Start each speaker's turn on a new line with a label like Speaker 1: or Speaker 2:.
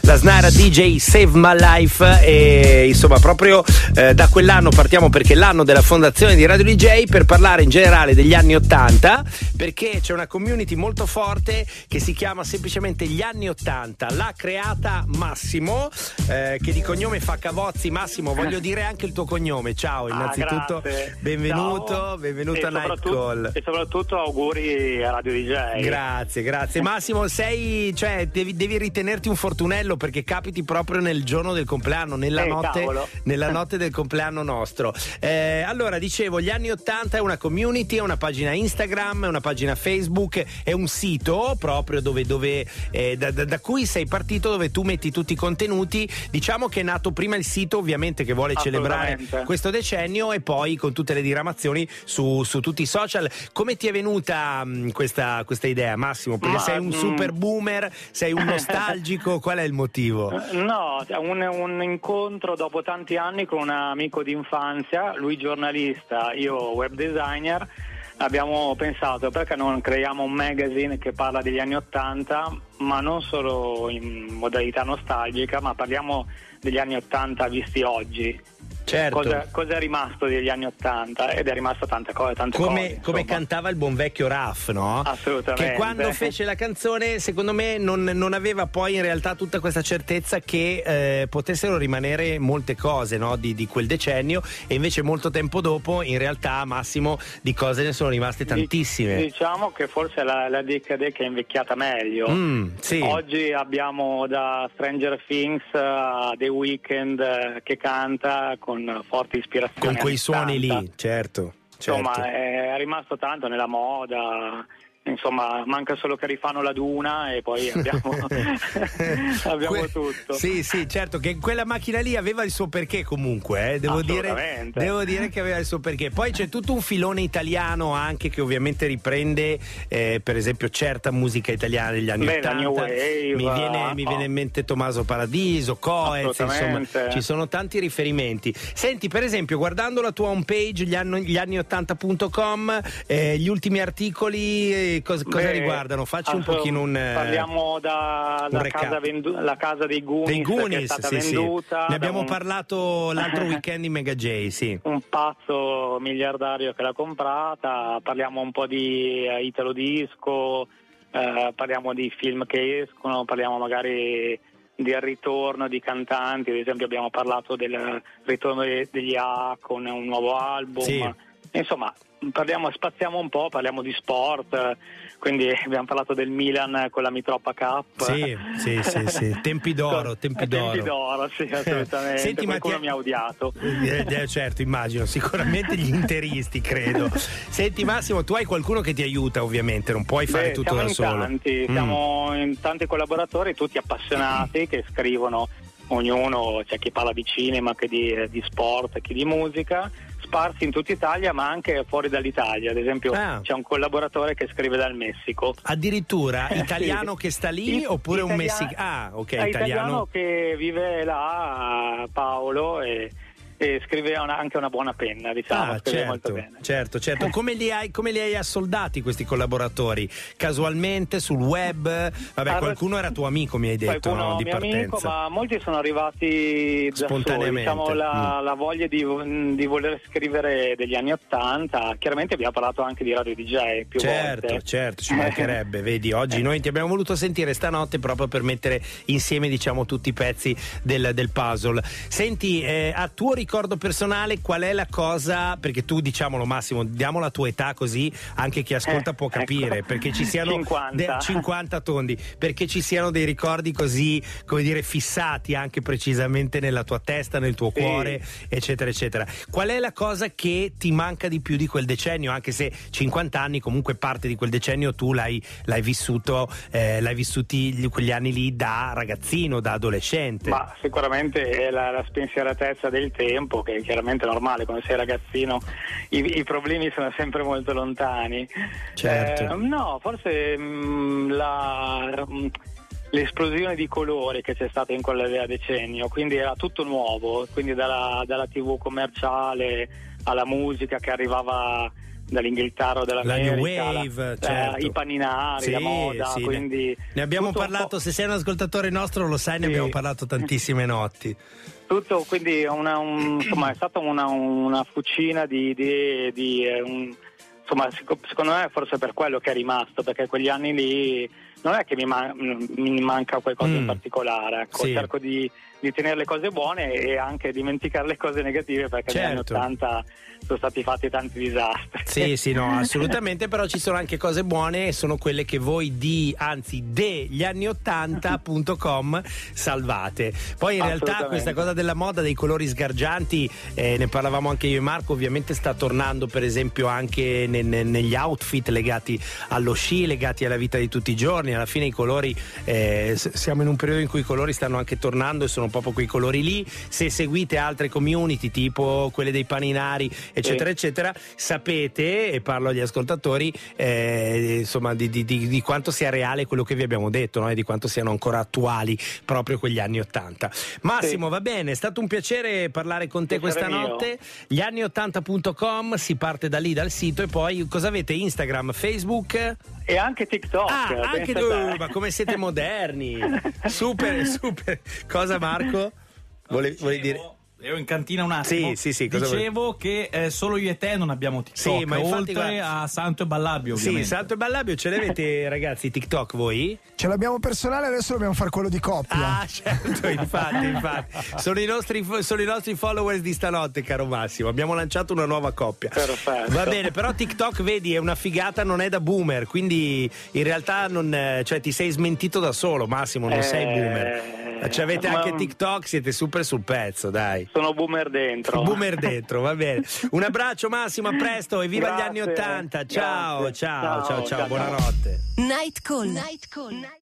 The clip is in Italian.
Speaker 1: la Snara DJ Save My Life, e insomma proprio da quell'anno partiamo, perché è l'anno della fondazione di Radio DJ, per parlare in generale degli anni '80, perché c'è una community molto forte che si chiama semplicemente Gli Anni '80. L'ha creata Massimo, che di cognome fa Cavozzi. Massimo, voglio dire anche il tuo cognome. Ciao, innanzitutto benvenuto.
Speaker 2: Ciao.
Speaker 1: Benvenuto a Night Call.
Speaker 2: E soprattutto auguri a Radio DJ.
Speaker 1: Grazie. Massimo, devi ritenerti un fortunello, perché capiti proprio nel giorno del compleanno, nella notte del compleanno nostro. Allora, dicevo, Gli Anni '80 è una community, è una pagina Instagram, è una pagina Facebook, è un sito proprio da cui sei partito, dove tu metti tutti i contenuti. Diciamo che è nato prima il sito, ovviamente, che vuole celebrare questo decennio, e poi con tutte le diramazioni su tutti i social. Come ti è venuta questa idea, Massimo? Perché sei un super boomer, sei un nostalgico, qual è il motivo?
Speaker 2: No, un incontro dopo tanti anni con un amico d'infanzia, lui giornalista, io web designer. Abbiamo pensato, perché non creiamo un magazine che parla degli anni '80, ma non solo in modalità nostalgica, ma parliamo degli anni '80 visti oggi.
Speaker 1: Certo.
Speaker 2: Cosa è rimasto degli anni '80? Ed è rimasto tante cose.
Speaker 1: Come cantava il buon vecchio Raff, no?
Speaker 2: Assolutamente.
Speaker 1: Che quando fece la canzone, secondo me, non aveva poi in realtà tutta questa certezza che potessero rimanere molte cose, no? di quel decennio, e invece molto tempo dopo, in realtà, Massimo, di cose ne sono rimaste tantissime.
Speaker 2: Diciamo che forse è la decade che è invecchiata meglio.
Speaker 1: Sì.
Speaker 2: Oggi abbiamo da Stranger Things a The Weeknd che canta con forti ispirazioni.
Speaker 1: Con quei suoni lì, certo.
Speaker 2: Insomma, è rimasto tanto nella moda. Insomma, manca solo che rifano la Duna e poi abbiamo tutto.
Speaker 1: Sì, certo, che quella macchina lì aveva il suo perché comunque, devo dire che aveva il suo perché. Poi c'è tutto un filone italiano anche, che ovviamente riprende per esempio certa musica italiana degli anni '80.
Speaker 2: New Wave,
Speaker 1: mi viene in mente Tommaso Paradiso, Coez, insomma, ci sono tanti riferimenti. Senti, per esempio, guardando la tua homepage, gli anni '80.com, gli ultimi articoli cosa riguardano? Facci un pochino
Speaker 2: parliamo la casa dei Goonies, che è stata venduta.
Speaker 1: Ne abbiamo parlato l'altro weekend in Mega J, sì.
Speaker 2: Un pazzo miliardario che l'ha comprata. Parliamo un po' di Italo Disco, parliamo di film che escono, parliamo magari del ritorno di cantanti. Ad esempio abbiamo parlato del ritorno degli A con un nuovo album.
Speaker 1: Sì.
Speaker 2: Insomma, spaziamo un po', parliamo di sport, quindi abbiamo parlato del Milan con la Mitropa Cup.
Speaker 1: Sì. Tempi d'oro,
Speaker 2: sì, assolutamente.
Speaker 1: Senti,
Speaker 2: qualcuno mi ha odiato.
Speaker 1: Certo, immagino, sicuramente gli interisti, credo. Senti, Massimo, tu hai qualcuno che ti aiuta, ovviamente, non puoi fare tutto da solo.
Speaker 2: Siamo in tanti collaboratori, tutti appassionati, che scrivono, ognuno, c'è chi parla di cinema, che di sport, chi di musica, sparsi in tutta Italia, ma anche fuori dall'Italia. Ad esempio c'è un collaboratore che scrive dal Messico.
Speaker 1: Addirittura italiano che sta lì, oppure un messicano?
Speaker 2: Italiano che vive là, Paolo, e scrive anche una buona penna, diciamo. Molto bene.
Speaker 1: Certo. Come li hai assoldati questi collaboratori? Casualmente, sul web? Vabbè, qualcuno era tuo amico, mi hai detto, no? Di
Speaker 2: mio
Speaker 1: partenza.
Speaker 2: Amico, ma molti sono arrivati da
Speaker 1: spontaneamente.
Speaker 2: Soli, diciamo, la voglia di voler scrivere degli anni '80. Chiaramente abbiamo parlato anche di Radio DJ più volte.
Speaker 1: Certo, ci mancherebbe. Vedi, oggi noi ti abbiamo voluto sentire stanotte proprio per mettere insieme, diciamo, tutti i pezzi del puzzle. Senti, a tuo ricordo personale, qual è la cosa, perché tu, diciamolo, Massimo, diamo la tua età, così anche chi ascolta può capire, perché ci siano 50 tondi, perché ci siano dei ricordi così, come dire, fissati anche precisamente nella tua testa, nel tuo cuore, eccetera eccetera. Qual è la cosa che ti manca di più di quel decennio, anche se 50 anni comunque parte di quel decennio tu l'hai vissuto, l'hai vissuti quegli anni lì da ragazzino, da adolescente?
Speaker 2: Ma sicuramente è la spensieratezza del tempo, che chiaramente è normale, quando sei ragazzino i problemi sono sempre molto lontani.
Speaker 1: Certo.
Speaker 2: No, forse l'esplosione di colori che c'è stata in quel decennio, quindi era tutto nuovo, quindi dalla TV commerciale alla musica che arrivava dall'Inghilterra o dall'America,
Speaker 1: la New Wave, certo.
Speaker 2: I paninari, la moda, quindi
Speaker 1: ne abbiamo parlato, se sei un ascoltatore nostro lo sai, ne abbiamo parlato tantissime notti.
Speaker 2: Tutto, quindi insomma, è stata una fucina di idee, insomma, secondo me forse per quello che è rimasto, perché quegli anni lì non è che mi manca qualcosa in particolare, ecco. Sì. Cerco di tenere le cose buone e anche dimenticare le cose negative, perché negli anni 80 sono stati fatti tanti disastri.
Speaker 1: Sì, no, assolutamente, però ci sono anche cose buone e sono quelle che voi degli anni 80.com salvate. Poi in realtà questa cosa della moda, dei colori sgargianti, ne parlavamo anche io e Marco, ovviamente sta tornando per esempio anche negli outfit legati allo sci, legati alla vita di tutti i giorni. Alla fine i colori, siamo in un periodo in cui i colori stanno anche tornando e sono proprio quei colori lì. Se seguite altre community tipo quelle dei paninari eccetera eccetera, sapete, e parlo agli ascoltatori, insomma di quanto sia reale quello che vi abbiamo detto, no? E di quanto siano ancora attuali proprio quegli anni 80. Massimo, va bene, è stato un piacere parlare con te questa notte. Gli anni80.com, si parte da lì, dal sito, e poi cosa avete? Instagram, Facebook
Speaker 2: e anche TikTok.
Speaker 1: Anche ma come siete moderni. Super. Cosa, Marco? Volevi dire?
Speaker 3: Ero in cantina un attimo.
Speaker 1: Sì.
Speaker 3: Dicevo che solo io e te non abbiamo TikTok, ma oltre a Santo e Ballabio, ovviamente.
Speaker 1: Sì, Santo e Ballabio ce l'avete, ragazzi, TikTok voi?
Speaker 4: Ce l'abbiamo personale, adesso dobbiamo fare quello di coppia.
Speaker 1: Ah, certo, infatti. Sono i nostri followers di stanotte, caro Massimo. Abbiamo lanciato una nuova coppia.
Speaker 2: Perfetto.
Speaker 1: Va bene, però TikTok, vedi, è una figata, non è da boomer, quindi in realtà ti sei smentito da solo, Massimo, non sei boomer. Avete anche TikTok, siete super sul pezzo, dai.
Speaker 2: Sono boomer dentro.
Speaker 1: Va bene. Un abbraccio, Massimo, a presto e viva gli anni 80. Ciao, buonanotte.
Speaker 5: Night Call.